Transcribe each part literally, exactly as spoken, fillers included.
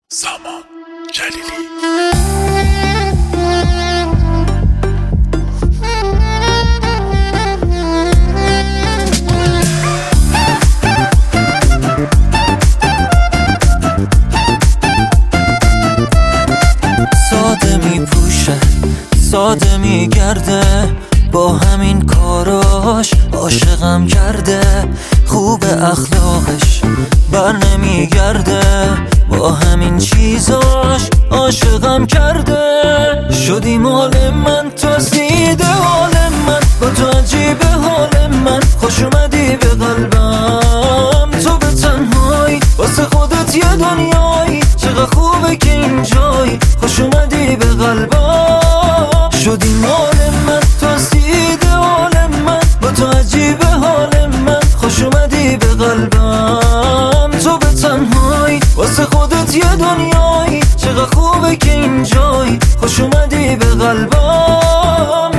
سامان جلیلی. ساده می پوشه ساده می گرده، با همین کاراش عاشقم کرده. خوب اخلاقش بر نمی گرده، با همین چیزاش عاشقم کرده. شدی مال من، تو دیده حال من، با تو عجیب حال من. خوش اومدی به قلبم، تو به تنهایی واسه خودت یه دنیایی. چقدر خوبه که اینجایی، خوش اومدی به قلبم. شدی مال من، تو دیده حال من، با تو عجیب حال من. خوش اومدی به قلبم، تو به تنهایی واسه خودت یه دنیایی. چقدر خوبه که اینجایی، خوش اومدی به قلبم.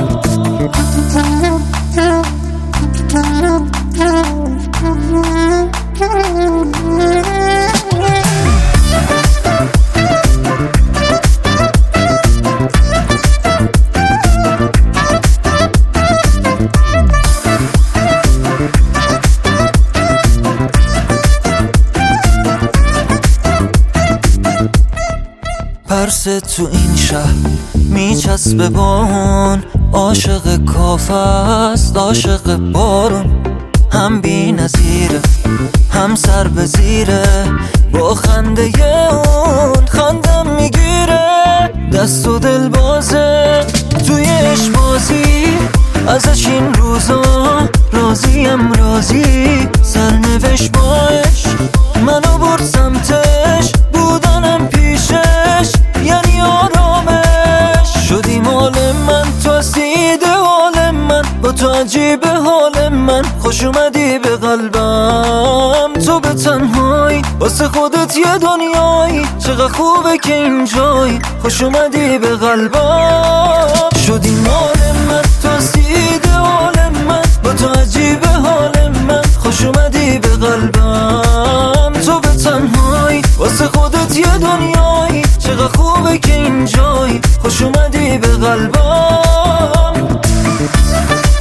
پرس تو این شهر میچسبه بارون، عاشق کافه است عاشق بارون. هم بی نظیره هم سر به زیره، با خنده اون خندم میگیره. دست و دل بازه توی عشق بازی، ازش این روزا راضیم راضی. سرنوشت با عشق منو برد سمتش، بودنم پیشش یعنی آرامش. شدی مال من، تو دیده حال من، با تو عجیب حال من. خوش اومدی به قلبم، تو به تنهایی واسه خودت یه دنیایی. چقدر خوبه که اینجایی، خوش اومدی به قلبم. شدی مال من، تو دیده حال من، با تو عجیب حال من. خوش اومدی به قلبم، تو به تنهایی واسه خودت یه دنیایی. چقدر خوبه که اینجایی، خوش اومدی به قلبم.